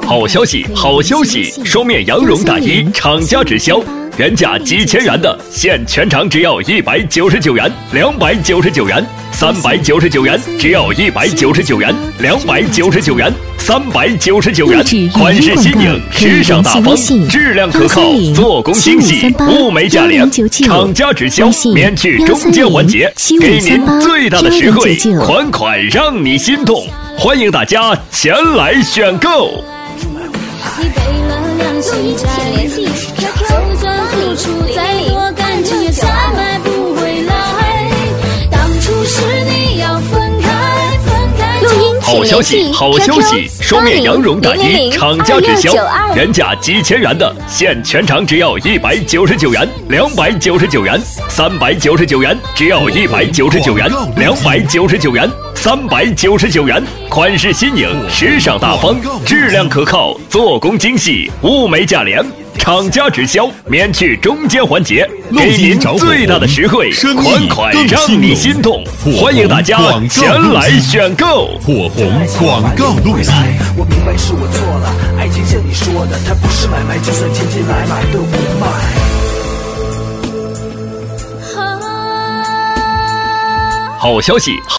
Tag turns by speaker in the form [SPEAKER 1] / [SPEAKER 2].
[SPEAKER 1] 好消息，好消息！双面羊绒大衣厂家直销，原价几千元的，现全场只要199元，299元，399元，只要199元，299元，399元，款式新颖，时尚大方，质量可靠，做工精细，物美价廉，厂家直销，免去中间环节，给您最大的实惠，款款让你心动，欢迎大家前来选购。
[SPEAKER 2] 你背了良心债，就算付出再多，感情也再买不回来。当初是你要分开，
[SPEAKER 1] 好消息，好消息！双面羊绒大衣厂家直销，原价几千元的，现全场只要199元，299元，399元，只要199元，299元，399元，款式新颖，时尚大方，质量可靠，做工精细，物美价廉。厂家直销，免去中间环节，给您最大的实惠，款款让你心动，欢迎大家前来选购。
[SPEAKER 3] 火红广告路来，
[SPEAKER 4] 我明白是我错了，爱情像你说的，它不是买卖，就算千金来买都不卖。
[SPEAKER 1] 好消息！